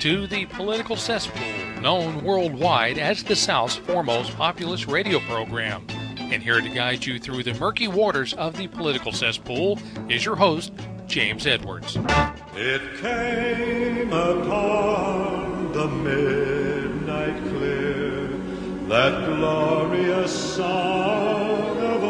to the Political Cesspool, known worldwide as the South's foremost populist radio program. And here to guide you through the murky waters of the political cesspool is your host, James Edwards. It came upon the midnight clear, that glorious song of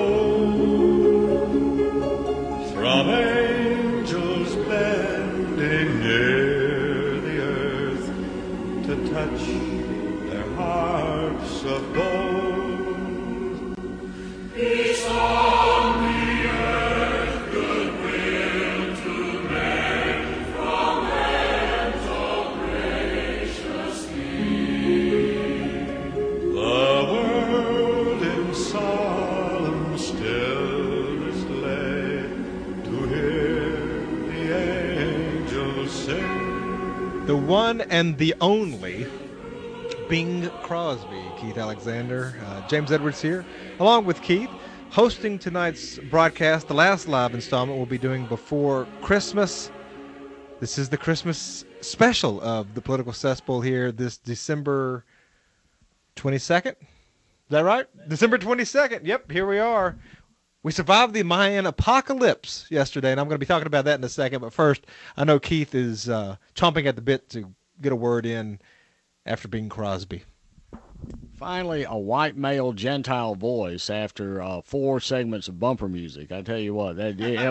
old, from angels bending near the earth to touch their harps of gold. Peace on the earth, goodwill to men, from lands all gracious King. The world in solemn stillness lay to hear the angels sing. The one and the only Bing Crosby, Keith Alexander. James Edwards here, along with Keith, hosting tonight's broadcast. The last live installment we'll be doing before Christmas. This is the Christmas special of the Political Cesspool here this December 22nd. Is that right? December 22nd. Yep, here we are. We survived the Mayan apocalypse yesterday, and I'm going to be talking about that in a second. But first, I know Keith is chomping at the bit to get a word in after Bing Crosby. Finally, a white male Gentile voice after 4 segments of bumper music. I tell you what,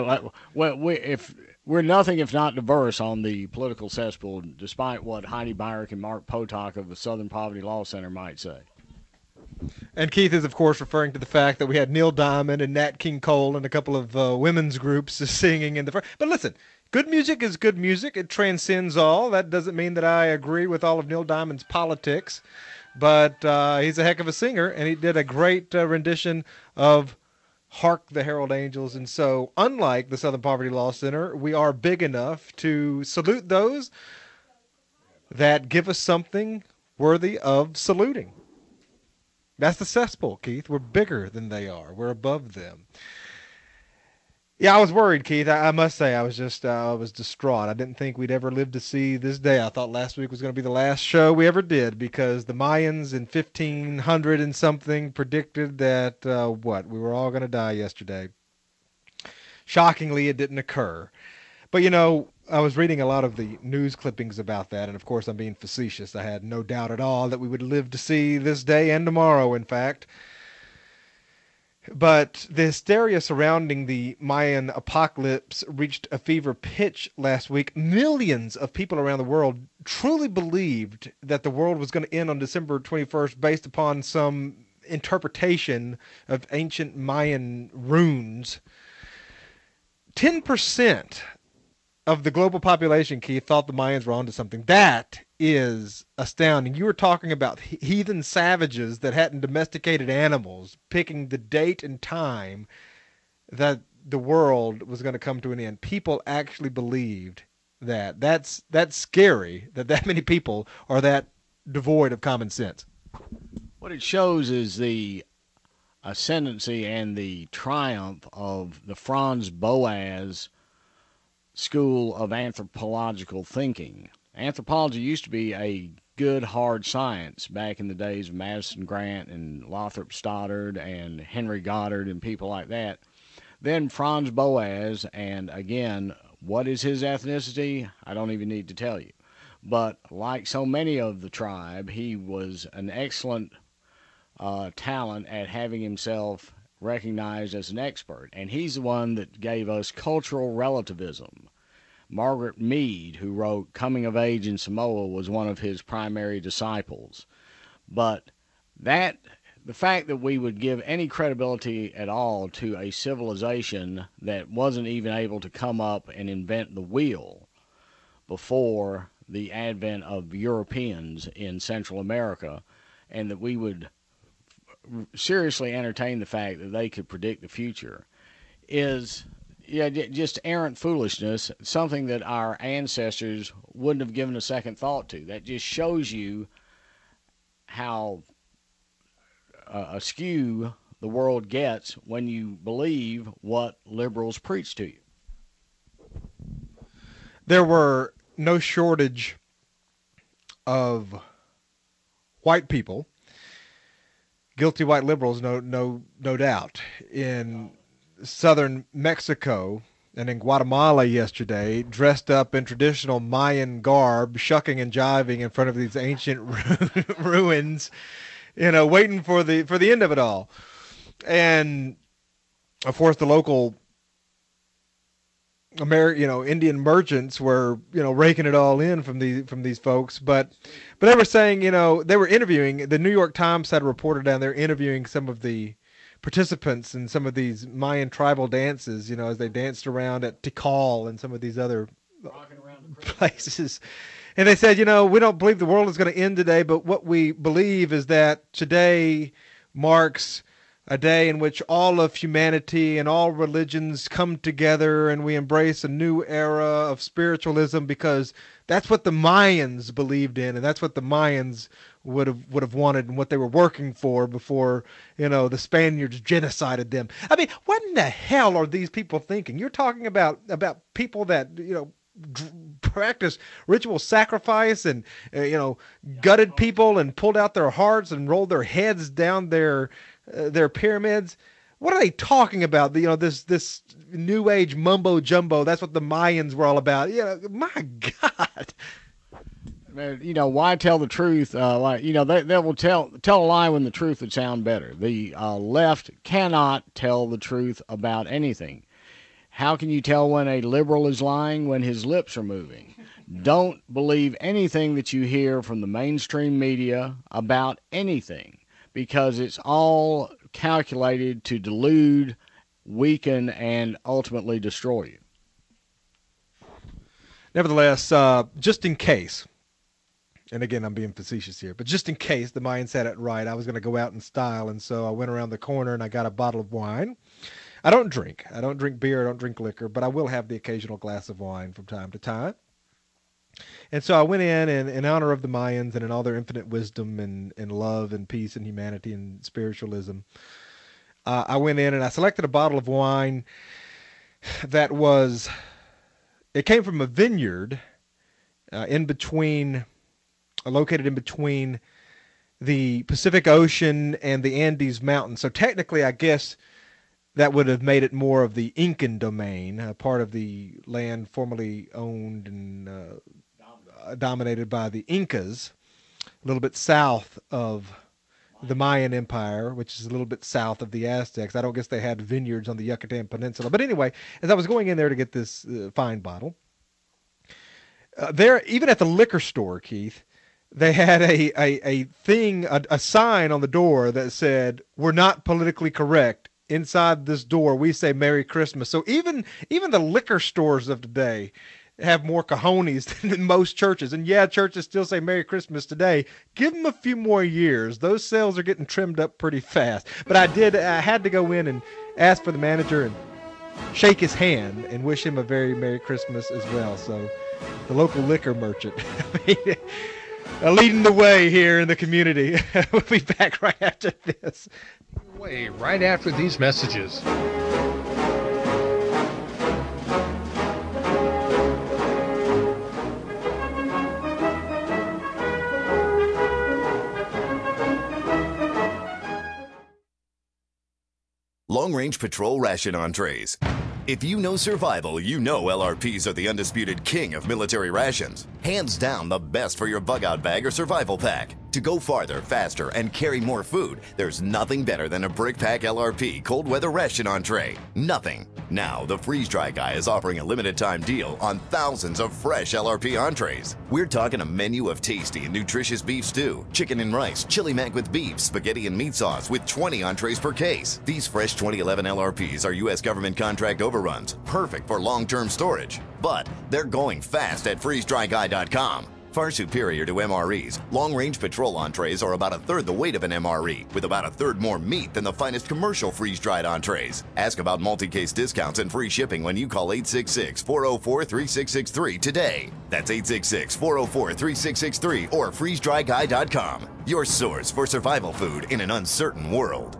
we're nothing if not diverse on the Political Cesspool, despite what Heidi Byrick and Mark Potok of the Southern Poverty Law Center might say. And Keith is, of course, referring to the fact that we had Neil Diamond and Nat King Cole and a couple of women's groups singing in the first. But listen, good music is good music. It transcends all. That doesn't mean that I agree with all of Neil Diamond's politics. But he's a heck of a singer, and he did a great rendition of Hark the Herald Angels. And so, unlike the Southern Poverty Law Center, we are big enough to salute those that give us something worthy of saluting. That's the cesspool, Keith. We're bigger than they are. We're above them. Yeah, I was worried, Keith. I must say, I was distraught. I didn't think we'd ever live to see this day. I thought last week was going to be the last show we ever did because the Mayans in 1500 and something predicted that, we were all going to die yesterday. Shockingly, it didn't occur. But, I was reading a lot of the news clippings about that, and of course I'm being facetious. I had no doubt at all that we would live to see this day and tomorrow, in fact. But the hysteria surrounding the Mayan apocalypse reached a fever pitch last week. Millions of people around the world truly believed that the world was going to end on December 21st based upon some interpretation of ancient Mayan runes. 10% of the global population, Keith, thought the Mayans were onto something. That is astounding. You were talking about heathen savages that hadn't domesticated animals, picking the date and time that the world was going to come to an end. People actually believed that. That's scary that many people are that devoid of common sense. What it shows is the ascendancy and the triumph of the Franz Boas school of anthropological thinking. Anthropology used to be a good, hard science back in the days of Madison Grant and Lothrop Stoddard and Henry Goddard and people like that. Then Franz Boas, and again, what is his ethnicity? I don't even need to tell you. But like so many of the tribe, he was an excellent talent at having himself recognized as an expert, and he's the one that gave us cultural relativism. Margaret Mead, who wrote Coming of Age in Samoa, was one of his primary disciples. But the fact that we would give any credibility at all to a civilization that wasn't even able to come up and invent the wheel before the advent of Europeans in Central America, and that we would seriously entertain the fact that they could predict the future is just errant foolishness, something that our ancestors wouldn't have given a second thought to. That just shows you how askew the world gets when you believe what liberals preach to you. There were no shortage of white people, guilty white liberals, no doubt, in southern Mexico and in Guatemala yesterday, dressed up in traditional Mayan garb, shucking and jiving in front of these ancient ruins, waiting for the end of it all. And of course, the local Indian merchants were, raking it all in from these folks. But they were saying, they were interviewing. The New York Times had a reporter down there interviewing some of the participants in some of these Mayan tribal dances, as they danced around at Tikal and some of these other places. And they said, we don't believe the world is going to end today, but what we believe is that today marks a day in which all of humanity and all religions come together and we embrace a new era of spiritualism, because that's what the Mayans believed in, and that's what the Mayans would have wanted and what they were working for before, the Spaniards genocided them. I mean, what in the hell are these people thinking? You're talking about people that, practice ritual sacrifice and, gutted people and pulled out their hearts and rolled their heads down their pyramids. What are they talking about? This new age mumbo jumbo. That's what the Mayans were all about. My God. Why tell the truth? They will tell a lie when the truth would sound better. The left cannot tell the truth about anything. How can you tell when a liberal is lying? When his lips are moving. Don't believe anything that you hear from the mainstream media about anything, because it's all calculated to delude, weaken, and ultimately destroy you. Nevertheless, just in case, and again, I'm being facetious here, but just in case the Mayans had it right, I was going to go out in style, and so I went around the corner and I got a bottle of wine. I don't drink beer, I don't drink liquor, but I will have the occasional glass of wine from time to time. And so I went in honor of the Mayans and in all their infinite wisdom and love and peace and humanity and spiritualism. I went in and I selected a bottle of wine that came from a vineyard located in between the Pacific Ocean and the Andes Mountains. So technically, I guess that would have made it more of the Incan domain, part of the land formerly owned and dominated by the Incas, a little bit south of the Mayan Empire, which is a little bit south of the Aztecs. I don't guess they had vineyards on the Yucatan Peninsula. But anyway, as I was going in there to get this fine bottle, there, even at the liquor store, Keith, they had a sign on the door that said, "We're not politically correct. Inside this door, we say Merry Christmas." So even the liquor stores of today have more cojones than most churches. And yeah, churches still say Merry Christmas today. Give them a few more years. Those sales are getting trimmed up pretty fast. But I had to go in and ask for the manager and shake his hand and wish him a very Merry Christmas as well. So the local liquor merchant leading the way here in the community. We'll be back right after this. Right after these messages. Long Range Patrol Ration Entrees. If you know survival, you know LRPs are the undisputed king of military rations. Hands down the best for your bug-out bag or survival pack. To go farther, faster, and carry more food, there's nothing better than a Brick Pack LRP cold weather ration entree. Nothing. Now, the Freeze Dry Guy is offering a limited time deal on thousands of fresh LRP entrees. We're talking a menu of tasty and nutritious beef stew, chicken and rice, chili mac with beef, spaghetti and meat sauce with 20 entrees per case. These fresh 2011 LRPs are U.S. government contract overruns, perfect for long-term storage. But they're going fast at freezedryguy.com. Far superior to MREs, long-range patrol entrees are about a third the weight of an MRE, with about a third more meat than the finest commercial freeze-dried entrees. Ask about multi-case discounts and free shipping when you call 866-404-3663 today. That's 866-404-3663 or freezedryguy.com. Your source for survival food in an uncertain world.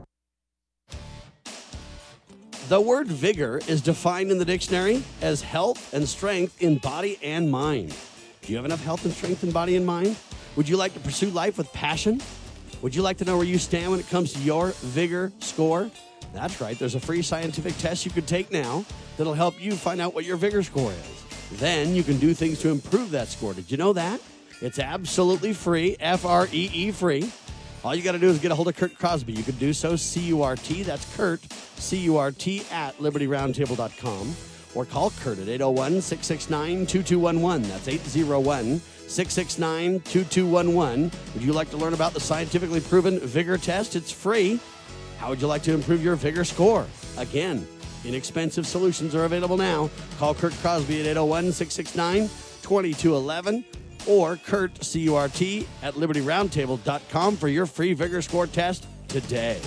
The word vigor is defined in the dictionary as health and strength in body and mind. Do you have enough health and strength in body and mind? Would you like to pursue life with passion? Would you like to know where you stand when it comes to your vigor score? That's right. There's a free scientific test you can take now that'll help you find out what your vigor score is. Then you can do things to improve that score. Did you know that? It's absolutely free, Free free. All you got to do is get a hold of Kurt Crosby. You can do so, C-U-R-T, that's Kurt, C-U-R-T, at LibertyRoundtable.com. Or call Kurt at 801-669-2211. That's 801-669-2211. Would you like to learn about the scientifically proven vigor test? It's free. How would you like to improve your vigor score? Again, inexpensive solutions are available now. Call Kurt Crosby at 801-669-2211 or Kurt, C-U-R-T, at LibertyRoundtable.com for your free vigor score test today.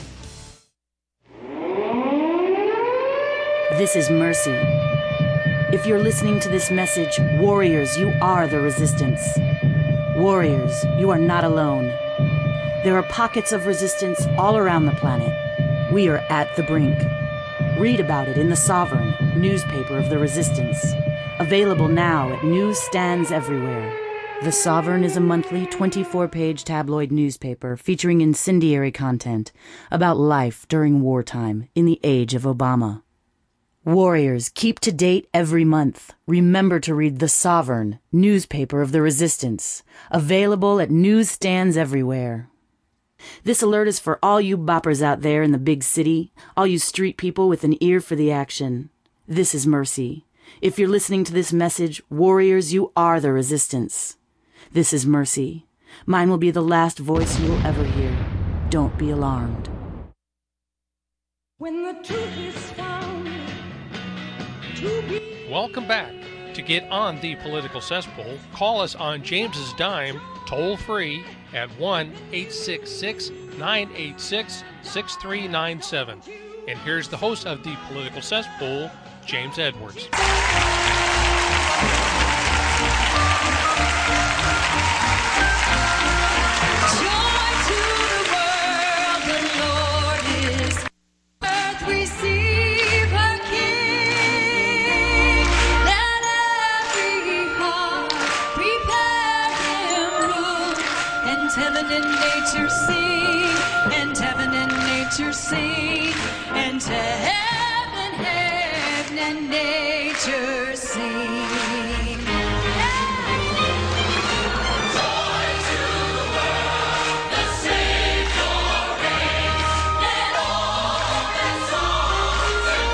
This is Mercy. If you're listening to this message, warriors, you are the resistance. Warriors, you are not alone. There are pockets of resistance all around the planet. We are at the brink. Read about it in The Sovereign, newspaper of the resistance. Available now at newsstands everywhere. The Sovereign is a monthly 24-page tabloid newspaper featuring incendiary content about life during wartime in the age of Obama. Warriors, keep to date every month. Remember to read The Sovereign, newspaper of the resistance. Available at newsstands everywhere. This alert is for all you boppers out there in the big city, all you street people with an ear for the action. This is Mercy. If you're listening to this message, warriors, you are the resistance. This is Mercy. Mine will be the last voice you'll ever hear. Don't be alarmed. When the truth is found to be... Welcome back. To get on the political cesspool, call us on James's dime, toll free at 1-866-986-6397. And here's the host of the political cesspool, James Edwards. Heaven and nature sing, and heaven and nature sing, and heaven and nature sing. Joy to the world, the Savior reigns. Let all that songs and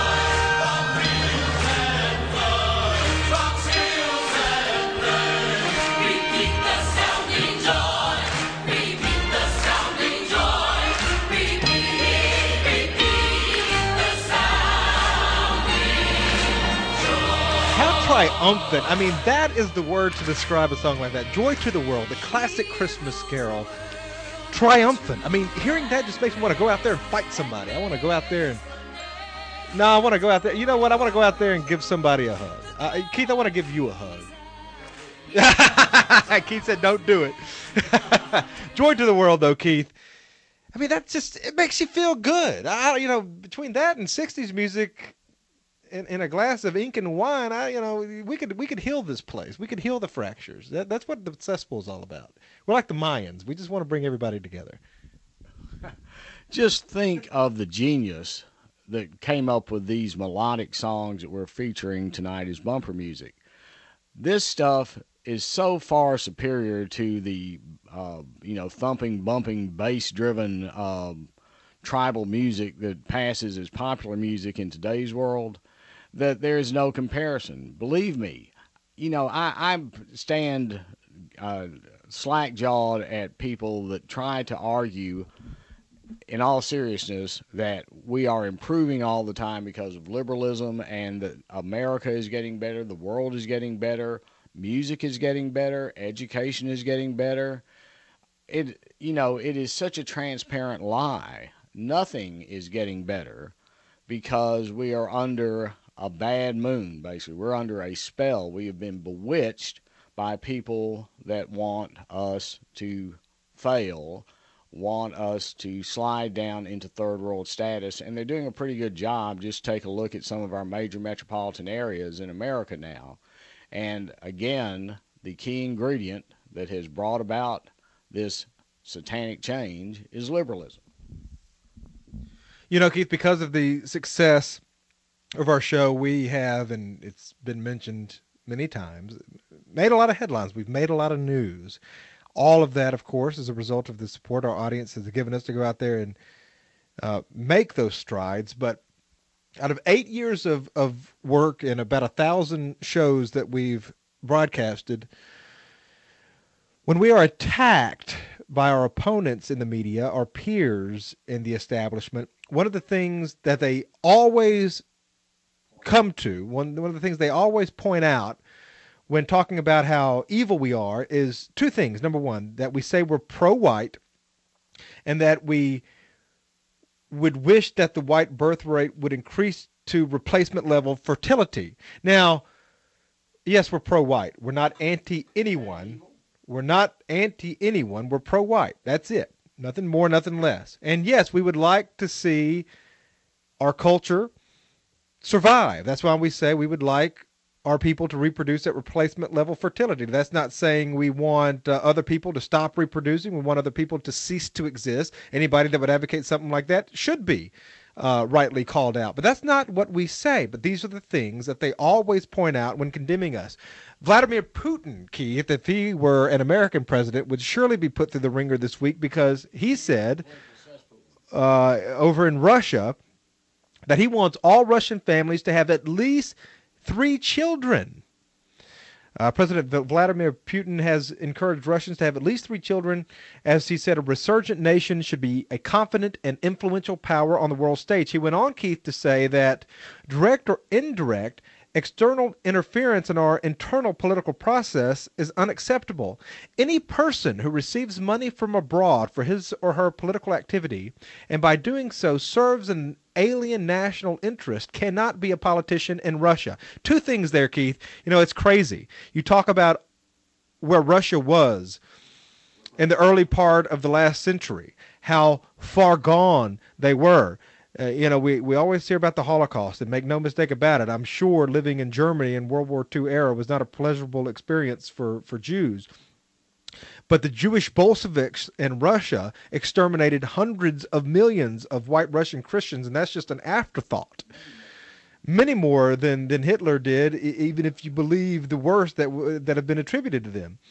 blood, from hills and plains, repeat the sounding joy. Triumphant. I mean, that is the word to describe a song like that. Joy to the World, the classic Christmas carol. Triumphant. I mean, hearing that just makes me want to go out there and fight somebody. I want to go out there and... No, I want to go out there. You know what? I want to go out there and give somebody a hug. Keith, I want to give you a hug. Keith said, don't do it. Joy to the World, though, Keith. I mean, that just, it makes you feel good. Between that and 60s music... In a glass of ink and wine, we could heal this place. We could heal the fractures. That's what the cesspool is all about. We're like the Mayans. We just want to bring everybody together. Just think of the genius that came up with these melodic songs that we're featuring tonight as bumper music. This stuff is so far superior to the thumping, bumping, bass-driven tribal music that passes as popular music in today's world, that there is no comparison. Believe me, I stand slack-jawed at people that try to argue, in all seriousness, that we are improving all the time because of liberalism and that America is getting better, the world is getting better, music is getting better, education is getting better. It is such a transparent lie. Nothing is getting better because we are under a bad moon, basically. We're under a spell. We have been bewitched by people that want us to fail, want us to slide down into third world status, and they're doing a pretty good job. Just take a look at some of our major metropolitan areas in America now. And again, the key ingredient that has brought about this satanic change is liberalism. You know, Keith, because of the success of our show, we have, and it's been mentioned many times, made a lot of headlines. We've made a lot of news. All of that, of course, is a result of the support our audience has given us to go out there and make those strides. But out of 8 years of work and about 1,000 shows that we've broadcasted, when we are attacked by our opponents in the media, our peers in the establishment, one of the things that they always come to, one of the things they always point out when talking about how evil we are is two things. Number one, that we say we're pro-white and that we would wish that the white birth rate would increase to replacement level fertility. Now, yes, we're pro-white. We're not anti-anyone. We're not anti-anyone. We're pro-white. That's it. Nothing more, nothing less. And yes, we would like to see our culture survive. That's why we say we would like our people to reproduce at replacement level fertility. That's not saying we want other people to stop reproducing. We want other people to cease to exist. Anybody that would advocate something like that should be rightly called out. But that's not what we say. But these are the things that they always point out when condemning us. Vladimir Putin, Keith, if he were an American president, would surely be put through the ringer this week because he said over in Russia that he wants all Russian families to have at least 3 children. President Vladimir Putin has encouraged Russians to have at least 3 children. As he said, a resurgent nation should be a confident and influential power on the world stage. He went on, Keith, to say that direct or indirect external interference in our internal political process is unacceptable. Any person who receives money from abroad for his or her political activity, and by doing so serves an alien national interest, cannot be a politician in Russia. Two things there, Keith. You know, it's crazy. You talk about where Russia was in the early part of the last century, how far gone they were. We always hear about the Holocaust, and make no mistake about it, I'm sure living in Germany in World War II era was not a pleasurable experience for Jews. But the Jewish Bolsheviks in Russia exterminated hundreds of millions of white Russian Christians, and that's just an afterthought. Many more than Hitler did, even if you believe the worst that have been attributed to them.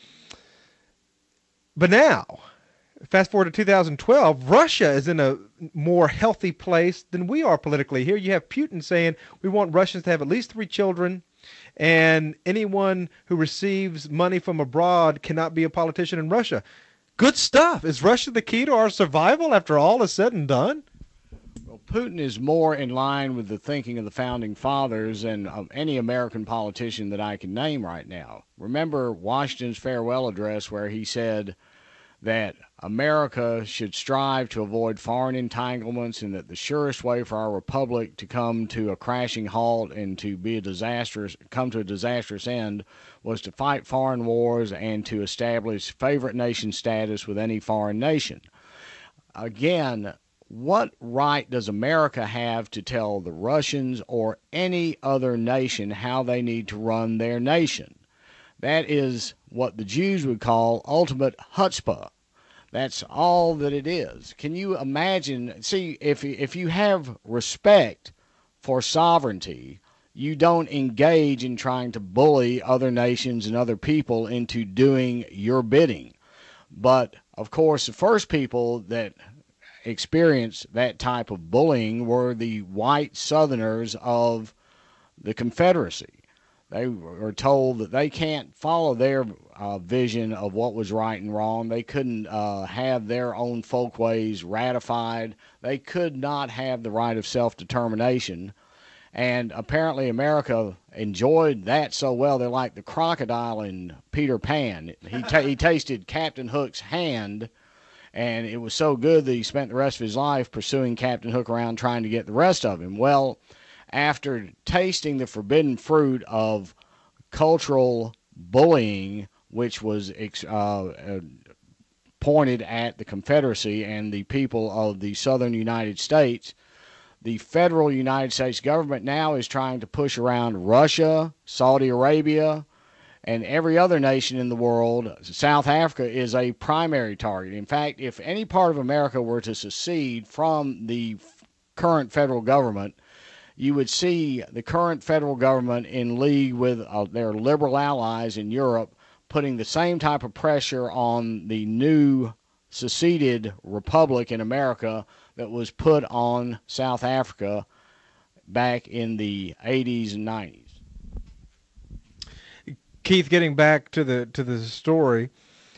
But now, fast forward to 2012, Russia is in a more healthy place than we are politically. Here you have Putin saying we want Russians to have at least 3 children, and anyone who receives money from abroad cannot be a politician in Russia. Good stuff. Is Russia the key to our survival after all is said and done? Well, Putin is more in line with the thinking of the Founding Fathers than of any American politician that I can name right now. Remember Washington's farewell address where he said that America should strive to avoid foreign entanglements and that the surest way for our republic to come to a crashing halt and to come to a disastrous end was to fight foreign wars and to establish favorite nation status with any foreign nation. Again, what right does America have to tell the Russians or any other nation how they need to run their nation? That is what the Jews would call ultimate chutzpah. That's all that it is. Can you imagine? See, if you have respect for sovereignty, you don't engage in trying to bully other nations and other people into doing your bidding. But, of course, the first people that experienced that type of bullying were the white Southerners of the Confederacy. They were told that they can't follow their vision of what was right and wrong. They couldn't have their own folkways ratified. They could not have the right of self-determination. And apparently America enjoyed that so well, they're like the crocodile in Peter Pan. He tasted Captain Hook's hand, and it was so good that he spent the rest of his life pursuing Captain Hook around trying to get the rest of him. Well, after tasting the forbidden fruit of cultural bullying, which was pointed at the Confederacy and the people of the southern United States, the federal United States government now is trying to push around Russia, Saudi Arabia, And every other nation in the world, South Africa is a primary target. In fact, if any part of America were to secede from the current federal government, you would see the current federal government in league with their liberal allies in Europe putting the same type of pressure on the new seceded republic in America that was put on South Africa back in the 80s and 90s. Keith, getting back to the story,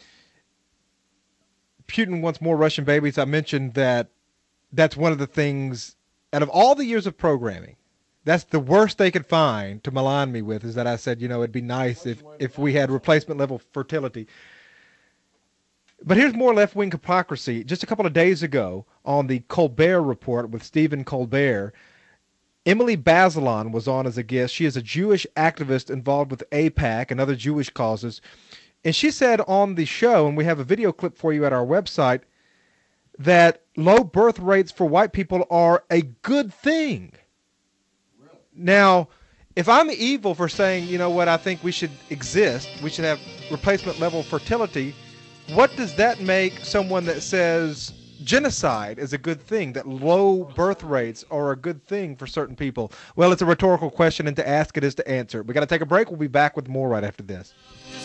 Putin wants more Russian babies. I mentioned that's one of the things, out of all the years of programming, that's the worst they could find to malign me with, is that I said, it'd be nice if we had replacement level fertility. But here's more left-wing hypocrisy. Just a couple of days ago on the Colbert Report with Stephen Colbert, Emily Bazelon was on as a guest. She is a Jewish activist involved with AIPAC and other Jewish causes. And she said on the show, and we have a video clip for you at our website, that low birth rates for white people are a good thing. Really? Now, if I'm evil for saying, I think we should exist, we should have replacement level fertility, what does that make someone that says genocide is a good thing, that low birth rates are a good thing for certain people? Well, it's a rhetorical question, and to ask it is to answer it. We got to take a break. We'll be back with more right after this.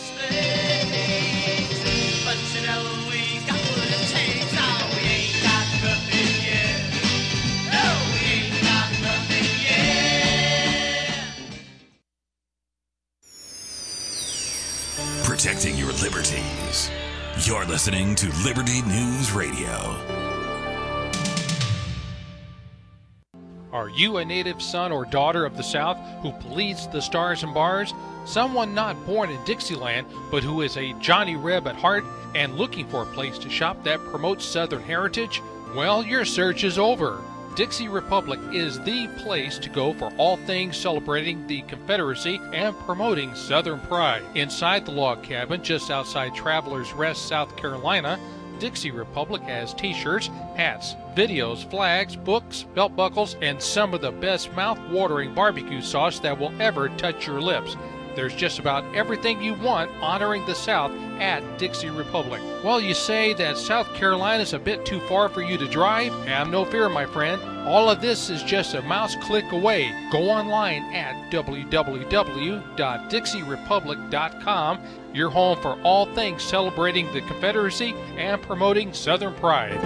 Protecting your liberties. You're listening to Liberty News Radio. Are you a native son or daughter of the South who bleeds the stars and bars? Someone not born in Dixieland, but who is a Johnny Reb at heart and looking for a place to shop that promotes Southern heritage? Well, your search is over. Dixie Republic is the place to go for all things celebrating the Confederacy and promoting Southern pride. Inside the log cabin, just outside Travelers Rest, South Carolina, Dixie Republic has t-shirts, hats, videos, flags, books, belt buckles, and some of the best mouth-watering barbecue sauce that will ever touch your lips. There's just about everything you want honoring the South at Dixie Republic. Well, you say that South Carolina's a bit too far for you to drive? Have no fear, my friend. All of this is just a mouse click away. Go online at www.dixierepublic.com, your home for all things celebrating the Confederacy and promoting Southern pride.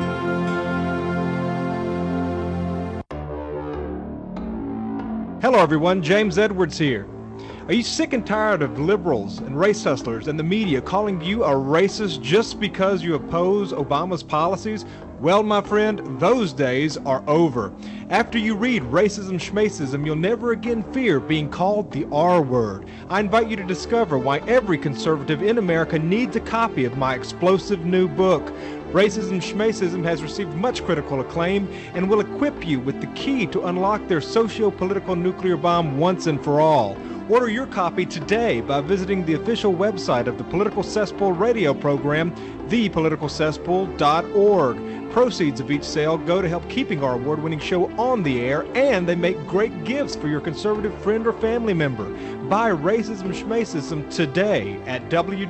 Hello, everyone. James Edwards here. Are you sick and tired of liberals and race hustlers and the media calling you a racist just because you oppose Obama's policies? Well, my friend, those days are over. After you read Racism Schmacism, you'll never again fear being called the R word. I invite you to discover why every conservative in America needs a copy of my explosive new book. Racism Schmacism has received much critical acclaim and will equip you with the key to unlock their socio-political nuclear bomb once and for all. Order your copy today by visiting the official website of the Political Cesspool radio program, thepoliticalcesspool.org. Proceeds of each sale go to help keeping our award-winning show on the air, and they make great gifts for your conservative friend or family member. Buy Racism Schmacism today at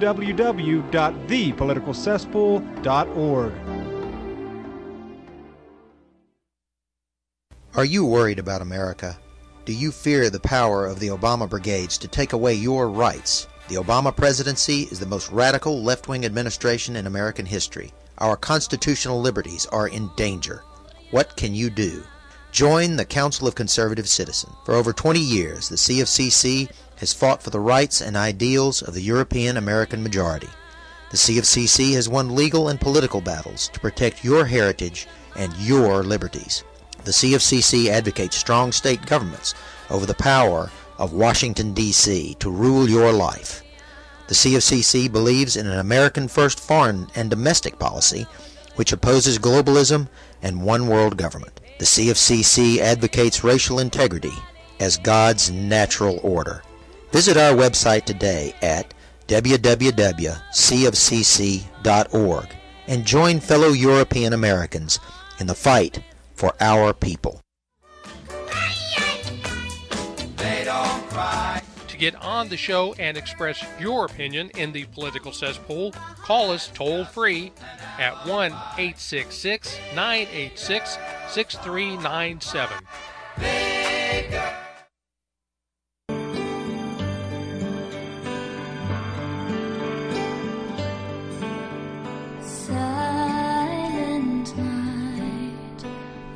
www.thepoliticalcesspool.org. Are you worried about America? Do you fear the power of the Obama brigades to take away your rights? The Obama presidency is the most radical left-wing administration in American history. Our constitutional liberties are in danger. What can you do? Join the Council of Conservative Citizens. For over 20 years, the CFCC has fought for the rights and ideals of the European American majority. The CFCC has won legal and political battles to protect your heritage and your liberties. The CFCC advocates strong state governments over the power of Washington, D.C. to rule your life. The CFCC believes in an American-first foreign and domestic policy which opposes globalism and one-world government. The CFCC advocates racial integrity as God's natural order. Visit our website today at www.cfcc.org and join fellow European Americans in the fight for our people. To get on the show and express your opinion in the political cesspool, call us toll free at 1-866-986-6397. Silent night,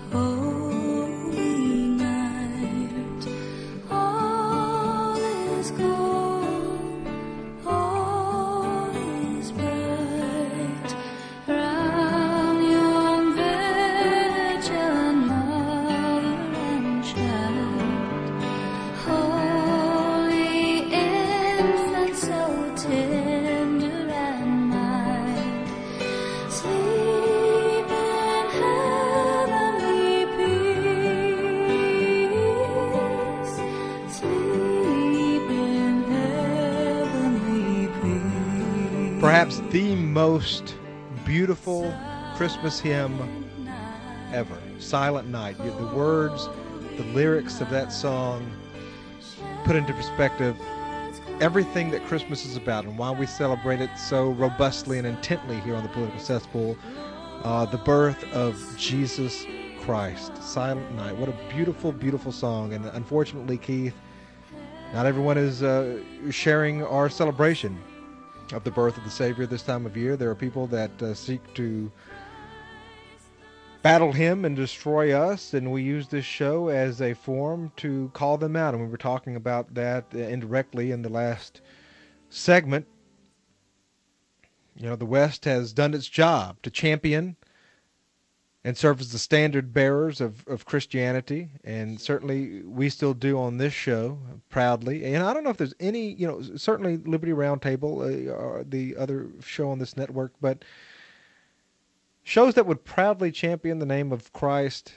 holy night, all is gone, all is bright, round yon virgin mother and child, holy infant, so tender and mild, sleep in heavenly peace, sleep in heavenly peace. Perhaps the most beautiful Christmas hymn ever, Silent Night. The words, the lyrics of that song put into perspective everything that Christmas is about and why we celebrate it so robustly and intently here on the Political Cesspool. The birth of Jesus Christ, Silent Night. What a beautiful, beautiful song. And unfortunately, Keith, not everyone is sharing our celebration of the birth of the Savior this time of year. There are people that seek to battle him and destroy us, and we use this show as a forum to call them out. And we were talking about that indirectly in the last segment. You know, the West has done its job to champion and serve as the standard bearers of Christianity, and certainly we still do on this show proudly. And I don't know if there's any, you know, certainly Liberty Roundtable, the other show on this network, but shows that would proudly champion the name of Christ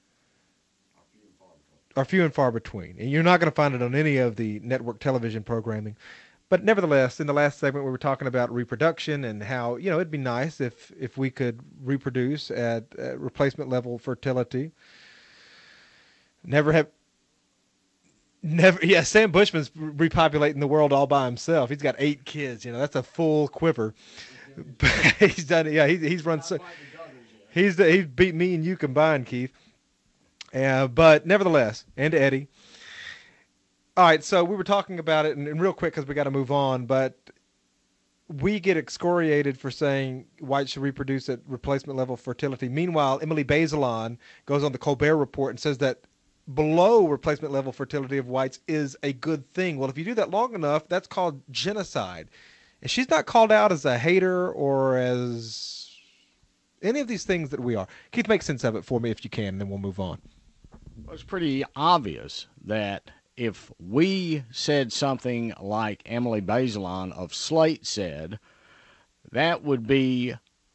are few and far between. And you're not going to find it on any of the network television programming. But nevertheless, in the last segment, we were talking about reproduction and how, you know, it'd be nice if we could reproduce at replacement level fertility. Sam Bushman's repopulating the world all by himself. He's got 8 kids. You know, that's a full quiver. But he's done it. Yeah, he's run. He's beat me and you combined, Keith. But nevertheless, and Eddie. All right, so we were talking about it, and real quick because we got to move on, but we get excoriated for saying whites should reproduce at replacement level fertility. Meanwhile, Emily Bazelon goes on the Colbert Report and says that below replacement level fertility of whites is a good thing. Well, if you do that long enough, that's called genocide. And she's not called out as a hater or as any of these things that we are. Keith, make sense of it for me if you can, and then we'll move on. Well, it's pretty obvious that if we said something like Emily Bazelon of Slate said, that would be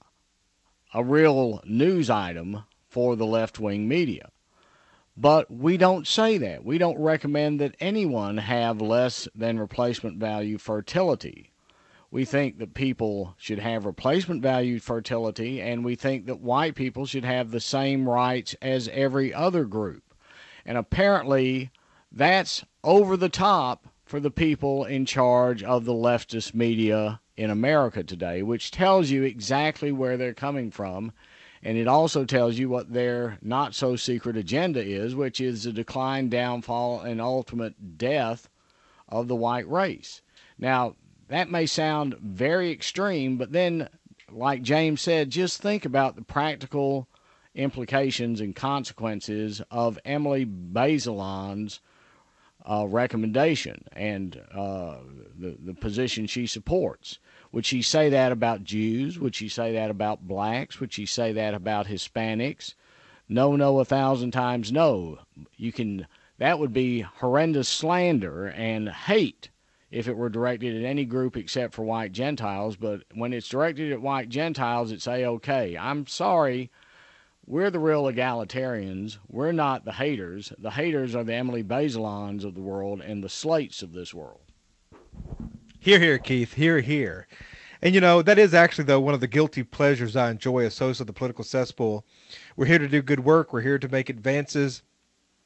a real news item for the left-wing media. But we don't say that. We don't recommend that anyone have less than replacement value fertility. We think that people should have replacement value fertility, and we think that white people should have the same rights as every other group. And apparently that's over the top for the people in charge of the leftist media in America today, which tells you exactly where they're coming from. And it also tells you what their not-so-secret agenda is, which is the decline, downfall, and ultimate death of the white race. Now, that may sound very extreme, but then, like James said, just think about the practical implications and consequences of Emily Bazelon's recommendation and the position she supports. Would she say that about Jews? Would she say that about blacks? Would she say that about Hispanics? No, 1,000 times no. That would be horrendous slander and hate if it were directed at any group except for white Gentiles. But when it's directed at white Gentiles, it's A-OK. I'm sorry. We're the real egalitarians. We're not the haters. The haters are the Emily Bazelons of the world and the Slates of this world. Hear, hear, Keith. Hear, hear. And, you know, that is actually, though, one of the guilty pleasures I enjoy as host of the Political Cesspool. We're here to do good work. We're here to make advances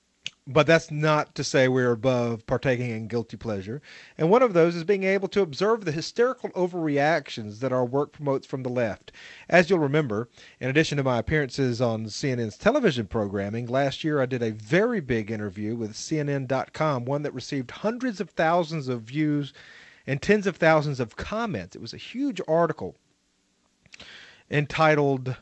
But that's not to say we're above partaking in guilty pleasure. And one of those is being able to observe the hysterical overreactions that our work promotes from the left. As you'll remember, in addition to my appearances on CNN's television programming, last year I did a very big interview with CNN.com, one that received hundreds of thousands of views and tens of thousands of comments. It was a huge article entitled...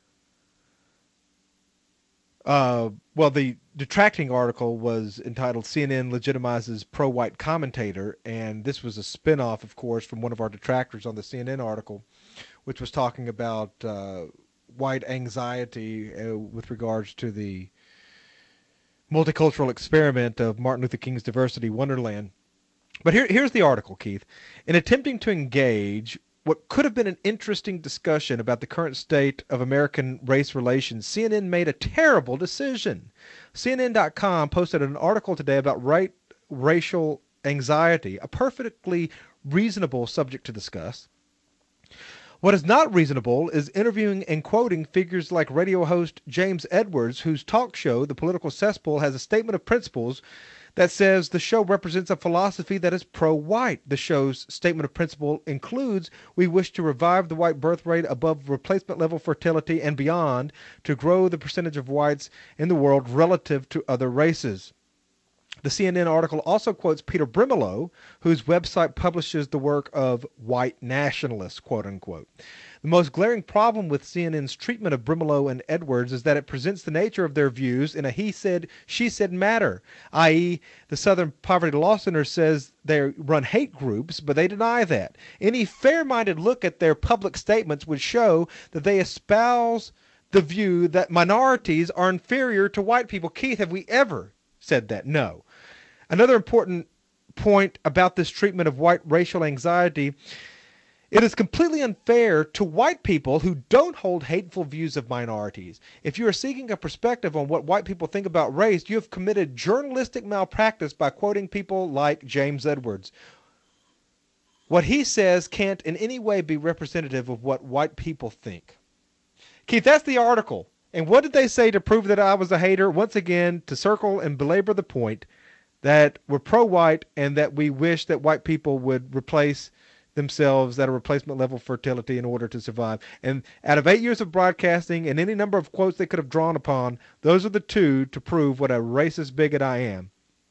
the detracting article was entitled CNN Legitimizes Pro-White Commentator, and this was a spin-off, of course, from one of our detractors on the CNN article, which was talking about white anxiety with regards to the multicultural experiment of Martin Luther King's Diversity Wonderland. But here's the article, Keith. In attempting to engage what could have been an interesting discussion about the current state of American race relations, CNN made a terrible decision. CNN.com posted an article today about racial anxiety, a perfectly reasonable subject to discuss. What is not reasonable is interviewing and quoting figures like radio host James Edwards, whose talk show, The Political Cesspool, has a statement of principles that says the show represents a philosophy that is pro-white. The show's statement of principle includes, we wish to revive the white birth rate above replacement level fertility and beyond to grow the percentage of whites in the world relative to other races. The CNN article also quotes Peter Brimelow, whose website publishes the work of white nationalists, quote unquote. The most glaring problem with CNN's treatment of Brimelow and Edwards is that it presents the nature of their views in a he said, she said matter, i.e., the Southern Poverty Law Center says they run hate groups, but they deny that. Any fair-minded look at their public statements would show that they espouse the view that minorities are inferior to white people. Keith, have we ever said that? No. Another important point about this treatment of white racial anxiety: it is completely unfair to white people who don't hold hateful views of minorities. If you are seeking a perspective on what white people think about race, you have committed journalistic malpractice by quoting people like James Edwards. What he says can't in any way be representative of what white people think. Keith, that's the article. And what did they say to prove that I was a hater? Once again, to circle and belabor the point that we're pro-white and that we wish that white people would replace themselves at a replacement level fertility in order to survive. And out of 8 years of broadcasting and any number of quotes they could have drawn upon, those are the two to prove what a racist bigot I am.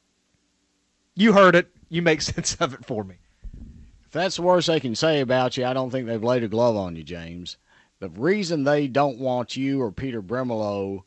You heard it. You make sense of it for me. If that's the worst they can say about you, I don't think they've laid a glove on you, James. The reason they don't want you or Peter Brimelow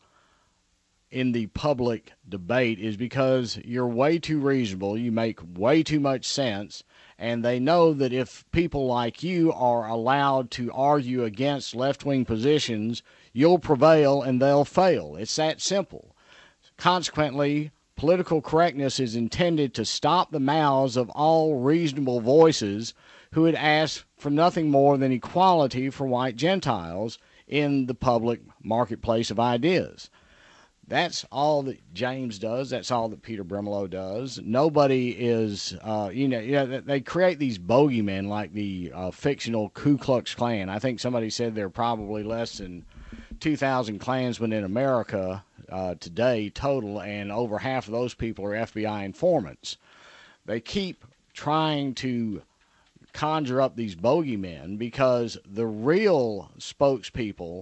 in the public debate is because you're way too reasonable, you make way too much sense, and they know that if people like you are allowed to argue against left-wing positions, you'll prevail and they'll fail. It's that simple. Consequently, political correctness is intended to stop the mouths of all reasonable voices who would ask for nothing more than equality for white Gentiles in the public marketplace of ideas. That's all that James does. That's all that Peter Brimelow does. Nobody is, they create these bogeymen like the fictional Ku Klux Klan. I think somebody said there are probably less than 2,000 Klansmen in America today total, and over half of those people are FBI informants. They keep trying to conjure up these bogeymen because the real spokespeople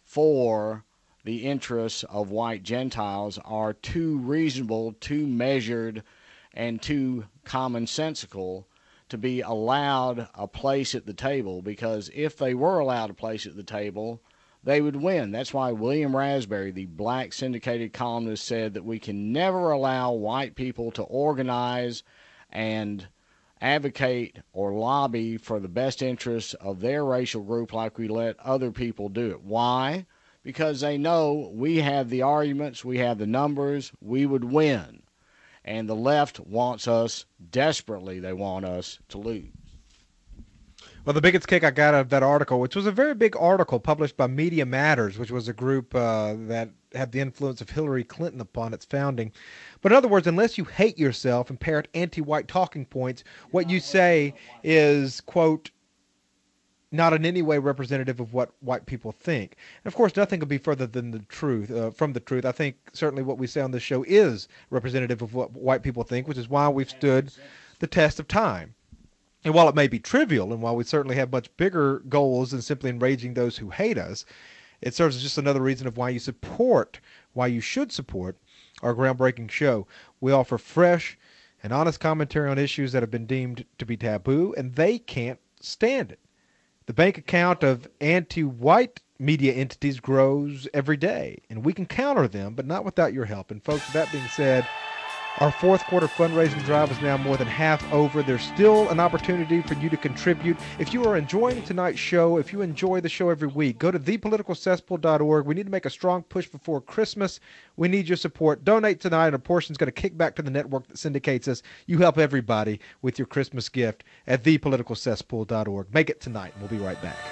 for the interests of white Gentiles are too reasonable, too measured, and too commonsensical to be allowed a place at the table, because if they were allowed a place at the table, they would win. That's why William Raspberry, the black syndicated columnist, said that we can never allow white people to organize and advocate or lobby for the best interests of their racial group like we let other people do it. Why? Because they know we have the arguments, we have the numbers, we would win. And the left wants us, desperately they want us to lose. Well, the biggest kick I got out of that article, which was a very big article published by Media Matters, which was a group that had the influence of Hillary Clinton upon its founding. But in other words, unless you hate yourself and parrot anti-white talking points, what you say is, quote, not in any way representative of what white people think. And of course, nothing could be further than the truth, from the truth. I think certainly what we say on this show is representative of what white people think, which is why we've stood the test of time. And while it may be trivial, and while we certainly have much bigger goals than simply enraging those who hate us, it serves as just another reason of why you should support our groundbreaking show. We offer fresh and honest commentary on issues that have been deemed to be taboo, and they can't stand it. The bank account of anti-white media entities grows every day, and we can counter them, but not without your help. And folks, with that being said, our fourth quarter fundraising drive is now more than half over. There's still an opportunity for you to contribute. If you are enjoying tonight's show, if you enjoy the show every week, go to thepoliticalcesspool.org. We need to make a strong push before Christmas. We need your support. Donate tonight, and a portion is going to kick back to the network that syndicates us. You help everybody with your Christmas gift at thepoliticalcesspool.org. Make it tonight, and we'll be right back.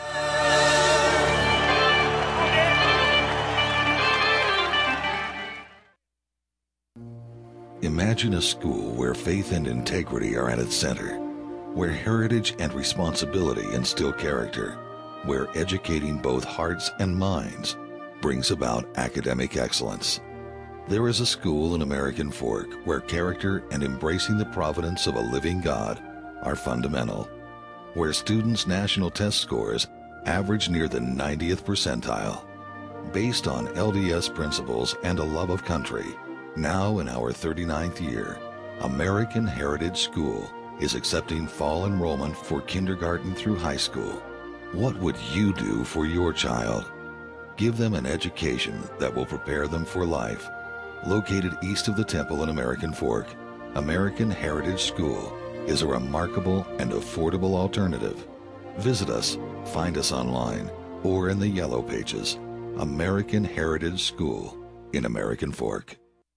Imagine a school where faith and integrity are at its center, where heritage and responsibility instill character, where educating both hearts and minds brings about academic excellence. There is a school in American Fork where character and embracing the providence of a living God are fundamental, where students' national test scores average near the 90th percentile. Based on LDS principles and a love of country, now in our 39th year, American Heritage School is accepting fall enrollment for kindergarten through high school. What would you do for your child? Give them an education that will prepare them for life. Located east of the temple in American Fork, American Heritage School is a remarkable and affordable alternative. Visit us, find us online, or in the Yellow Pages. American Heritage School in American Fork.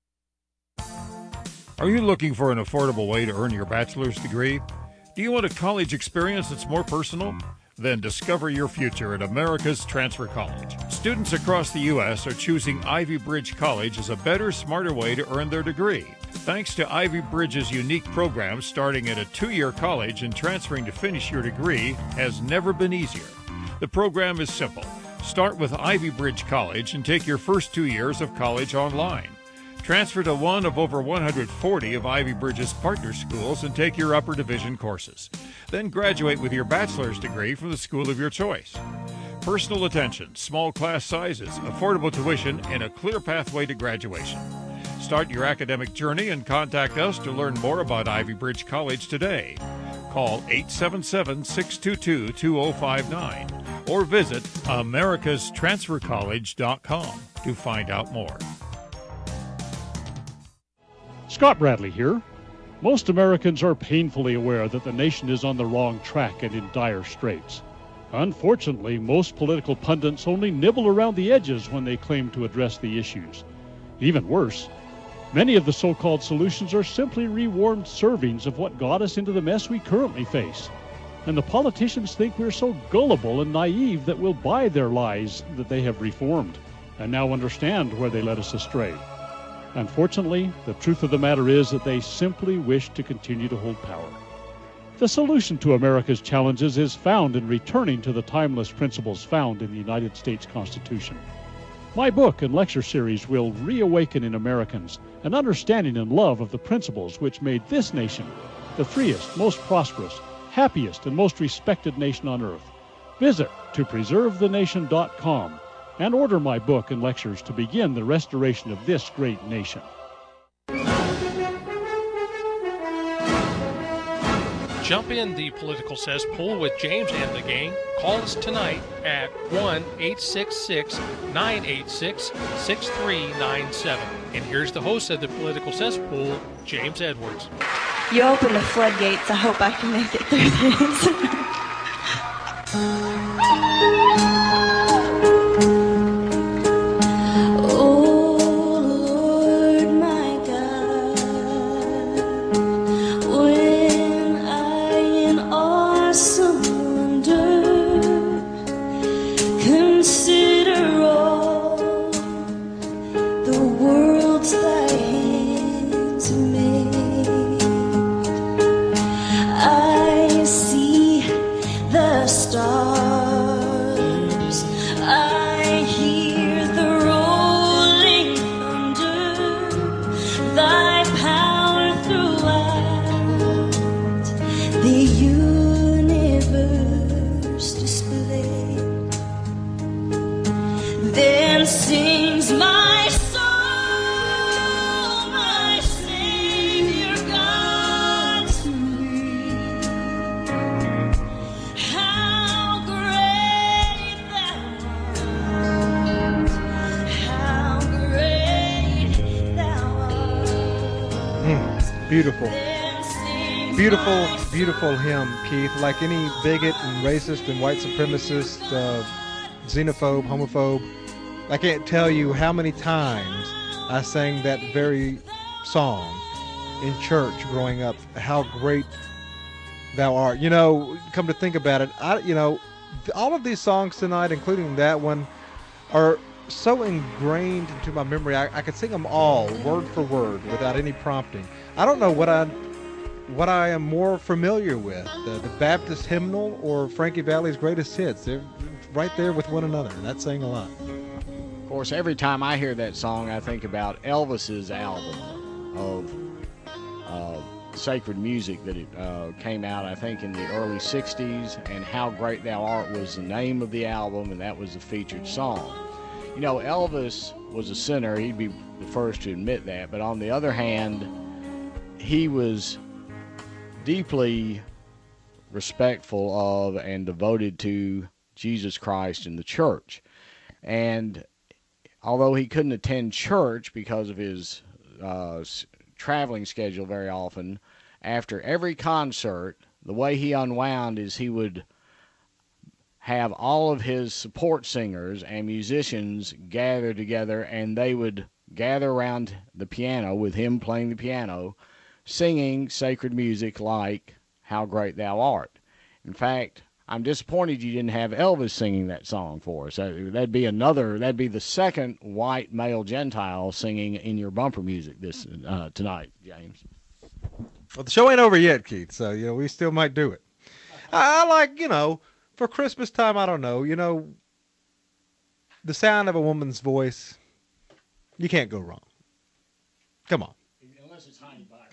Are you looking for an affordable way to earn your bachelor's degree? Do you want a college experience that's more personal? Then discover your future at America's Transfer College. Students across the U.S. are choosing Ivy Bridge College as a better, smarter way to earn their degree. Thanks to Ivy Bridge's unique program, starting at a 2-year college and transferring to finish your degree has never been easier. The program is simple. Start with Ivy Bridge College and take your first 2 years of college online. Transfer to one of over 140 of Ivy Bridge's partner schools and take your upper division courses. Then graduate with your bachelor's degree from the school of your choice. Personal attention, small class sizes, affordable tuition, and a clear pathway to graduation. Start your academic journey and contact us to learn more about Ivy Bridge College today. Call 877-622-2059 or visit americastransfercollege.com to find out more. Scott Bradley here. Most Americans are painfully aware that the nation is on the wrong track and in dire straits. Unfortunately, most political pundits only nibble around the edges when they claim to address the issues. Even worse, many of the so-called solutions are simply rewarmed servings of what got us into the mess we currently face. And the politicians think we're so gullible and naive that we'll buy their lies that they have reformed and now understand where they led us astray. Unfortunately, the truth of the matter is that they simply wish to continue to hold power. The solution to America's challenges is found in returning to the timeless principles found in the United States Constitution. My book and lecture series will reawaken in Americans an understanding and love of the principles which made this nation the freest, most prosperous, happiest, and most respected nation on earth. Visit topreservethenation.com and order my book and lectures to begin the restoration of this great nation. Jump in the political cesspool with James and the gang. Call us tonight at 1-866-986-6397. And here's the host of the political cesspool, James Edwards. You open the floodgates. I hope I can make it through this. Stars thy power throughout the universe display. Then sings my soul, my Savior God to me. How great thou art, how great thou art. Beautiful. Beautiful, beautiful hymn, Keith. Like any bigot and racist and white supremacist, xenophobe, homophobe, I can't tell you how many times I sang that very song in church growing up. How great thou art. You know, come to think about it, all of these songs tonight, including that one, are so ingrained into my memory. I could sing them all, word for word, without any prompting. I don't know what I am more familiar with, the Baptist hymnal or Frankie Valli's greatest hits. They're right there with one another, and that's saying a lot. Of course, every time I hear that song, I think about Elvis's album of sacred music that it came out, I think, in the early 60s, and How Great Thou Art was the name of the album, and that was the featured song. You know, Elvis was a sinner. He'd be the first to admit that. But on the other hand, he was deeply respectful of and devoted to Jesus Christ and the church. And although he couldn't attend church because of his traveling schedule very often, after every concert, the way he unwound is he would have all of his support singers and musicians gather together, and they would gather around the piano with him playing the piano, singing sacred music like How Great Thou Art. In fact, I'm disappointed you didn't have Elvis singing that song for us. That'd be the second white male Gentile singing in your bumper music this tonight, James. Well, the show ain't over yet, Keith, so, we still might do it. I like, for Christmas time, I don't know, the sound of a woman's voice, you can't go wrong. Come on. Unless it's Heidi Bach.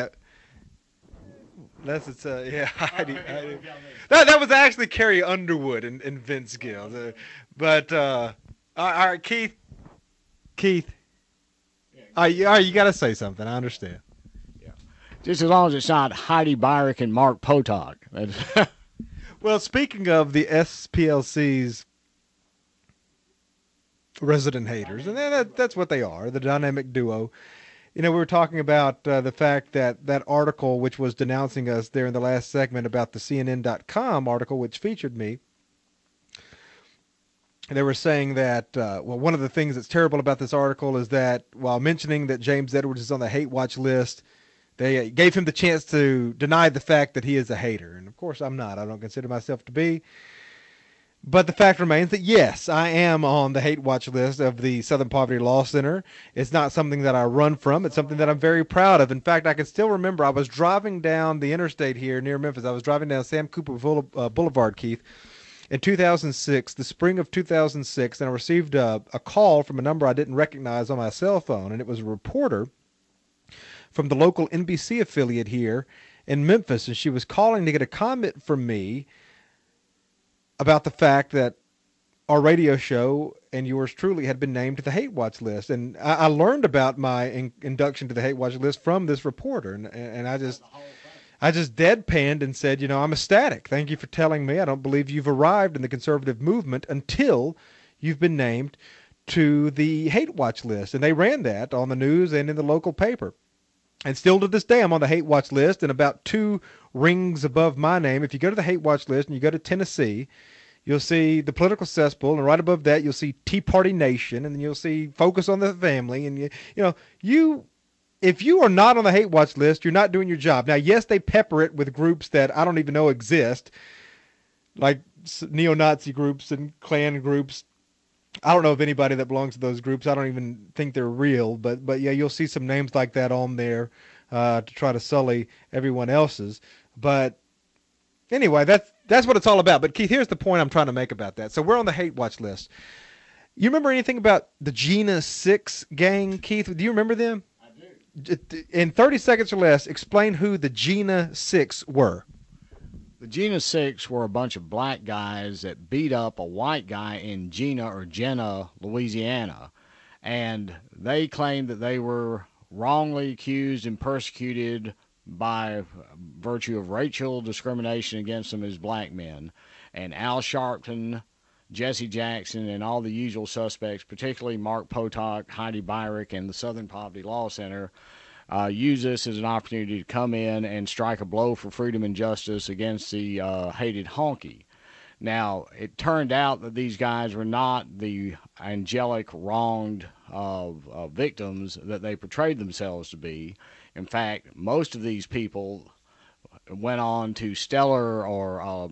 Unless it's, Heidi. That was actually Carrie Underwood and Vince Gill. All right, Keith. You got to say something. I understand. Yeah. Just as long as it's not Heidi Byrek and Mark Potok. Well, speaking of the SPLC's resident haters, and that's what they are, the dynamic duo. We were talking about the fact that article, which was denouncing us there in the last segment about the CNN.com article, which featured me. They were saying that, one of the things that's terrible about this article is that while mentioning that James Edwards is on the hate watch list, they gave him the chance to deny the fact that he is a hater. And, of course, I'm not. I don't consider myself to be. But the fact remains that, yes, I am on the hate watch list of the Southern Poverty Law Center. It's not something that I run from. It's something that I'm very proud of. In fact, I can still remember I was driving down the interstate here near Memphis. I was driving down Sam Cooper Boulevard, Keith, in 2006, the spring of 2006, and I received a call from a number I didn't recognize on my cell phone, and it was a reporter from the local NBC affiliate here in Memphis, and she was calling to get a comment from me about the fact that our radio show and yours truly had been named to the Hate Watch list. And I learned about my induction to the Hate Watch list from this reporter. And I just deadpanned and said, I'm ecstatic. Thank you for telling me. I don't believe you've arrived in the conservative movement until you've been named to the Hate Watch list. And they ran that on the news and in the local paper. And still to this day, I'm on the Hate Watch list, and about 2 rings above my name. If you go to the Hate Watch list and you go to Tennessee, you'll see the Political Cesspool, and right above that, you'll see Tea Party Nation, and then you'll see Focus on the Family. And if you are not on the Hate Watch list, you're not doing your job. Now, yes, they pepper it with groups that I don't even know exist, like neo-Nazi groups and Klan groups. I don't know of anybody that belongs to those groups. I don't even think they're real, but yeah, you'll see some names like that on there to try to sully everyone else's. But anyway, that's what it's all about. But Keith, here's the point I'm trying to make about that. So we're on the Hate Watch list. You remember anything about the Gina 6 gang, Keith? Do you remember them? I do. in 30 seconds or less, explain who the Jena 6 were. The Jena 6 were a bunch of black guys that beat up a white guy in Jena, Louisiana. And they claimed that they were wrongly accused and persecuted by virtue of racial discrimination against them as black men. And Al Sharpton, Jesse Jackson, and all the usual suspects, particularly Mark Potok, Heidi Byrick, and the Southern Poverty Law Center, use this as an opportunity to come in and strike a blow for freedom and justice against the hated honky. Now, it turned out that these guys were not the angelic, wronged victims that they portrayed themselves to be. In fact, most of these people went on to stellar or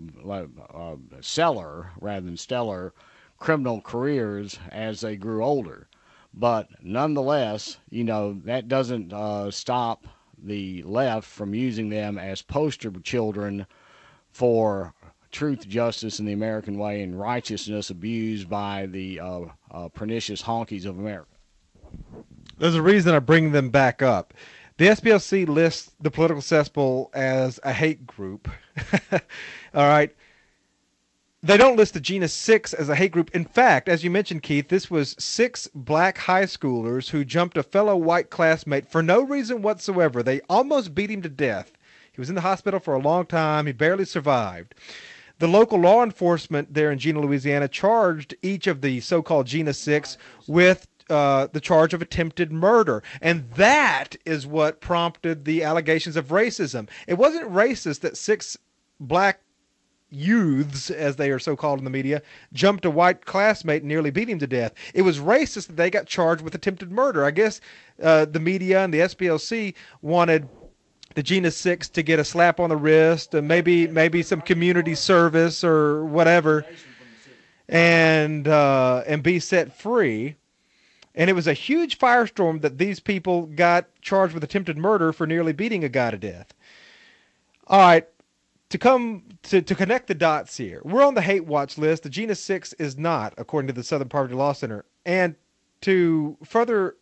stellar, rather than stellar, criminal careers as they grew older. But nonetheless, that doesn't stop the left from using them as poster children for truth, justice, and the American way, and righteousness abused by the pernicious honkies of America. There's a reason I bring them back up. The SPLC lists the political cesspool as a hate group. All right. They don't list the Jena 6 as a hate group. In fact, as you mentioned, Keith, this was 6 black high schoolers who jumped a fellow white classmate for no reason whatsoever. They almost beat him to death. He was in the hospital for a long time. He barely survived. The local law enforcement there in Jena, Louisiana, charged each of the so-called Jena 6 with the charge of attempted murder. And that is what prompted the allegations of racism. It wasn't racist that 6 black youths, as they are so called in the media, jumped a white classmate and nearly beat him to death. It was racist that they got charged with attempted murder. I guess the media and the SPLC wanted the Jena 6 to get a slap on the wrist, and maybe some community service or whatever, and be set free. And it was a huge firestorm that these people got charged with attempted murder for nearly beating a guy to death. All right. To connect the dots here, we're on the hate watch list. The Jena 6 is not, according to the Southern Poverty Law Center. And to further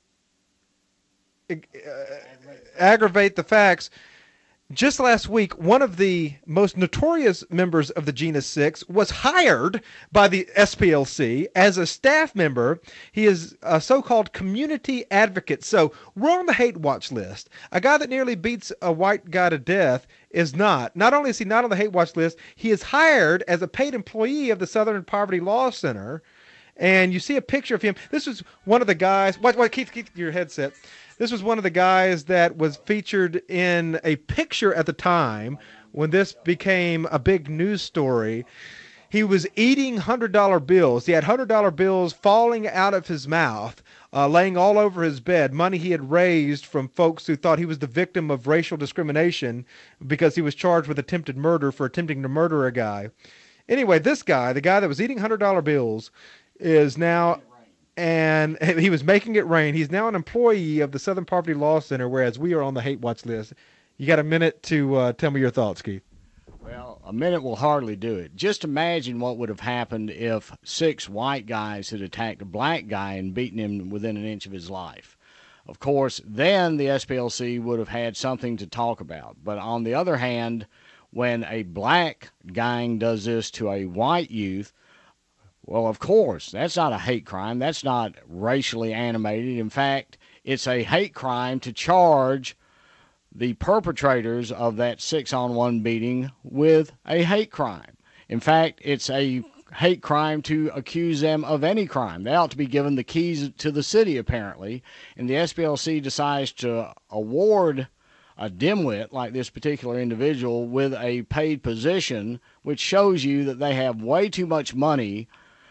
aggravate the facts, just last week, one of the most notorious members of the Jena 6 was hired by the SPLC as a staff member. He is a so-called community advocate. So we're on the hate watch list. A guy that nearly beats a white guy to death is not. Not only is he not on the hate watch list, he is hired as a paid employee of the Southern Poverty Law Center. And you see a picture of him. This was one of the guys. Keep your headset. This was one of the guys that was featured in a picture at the time when this became a big news story. He was eating $100 bills. He had $100 bills falling out of his mouth, laying all over his bed, money he had raised from folks who thought he was the victim of racial discrimination because he was charged with attempted murder for attempting to murder a guy. Anyway, this guy, the guy that was eating $100 bills, is now... And he was making it rain. He's now an employee of the Southern Poverty Law Center, whereas we are on the hate watch list. You got a minute to tell me your thoughts, Keith. Well, a minute will hardly do it. Just imagine what would have happened if 6 white guys had attacked a black guy and beaten him within an inch of his life. Of course, then the SPLC would have had something to talk about. But on the other hand, when a black gang does this to a white youth, well, of course, that's not a hate crime. That's not racially animated. In fact, it's a hate crime to charge the perpetrators of that 6-on-1 beating with a hate crime. In fact, it's a hate crime to accuse them of any crime. They ought to be given the keys to the city, apparently, and the SPLC decides to award a dimwit like this particular individual with a paid position, which shows you that they have way too much money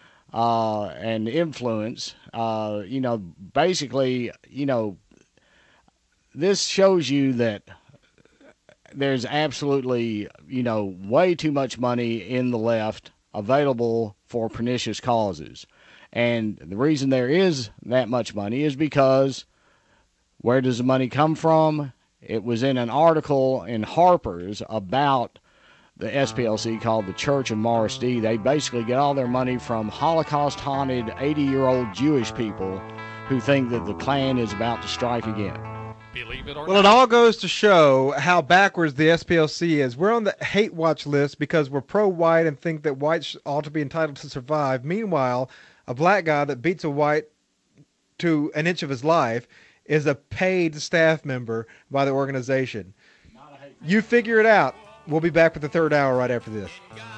and influence. Basically, this shows you that there's absolutely, way too much money in the left available for pernicious causes. And the reason there is that much money is because where does the money come from? It was in an article in Harper's about the SPLC called the Church of Morris D. They basically get all their money from Holocaust-haunted 80-year-old Jewish people who think that the Klan is about to strike again. Believe it or Well, not. it all goes to show how backwards the SPLC is. We're on the hate watch list because we're pro-white and think that whites ought to be entitled to survive. Meanwhile, a black guy that beats a white to an inch of his life is a paid staff member by the organization. You figure it out. We'll be back with the third hour right after this.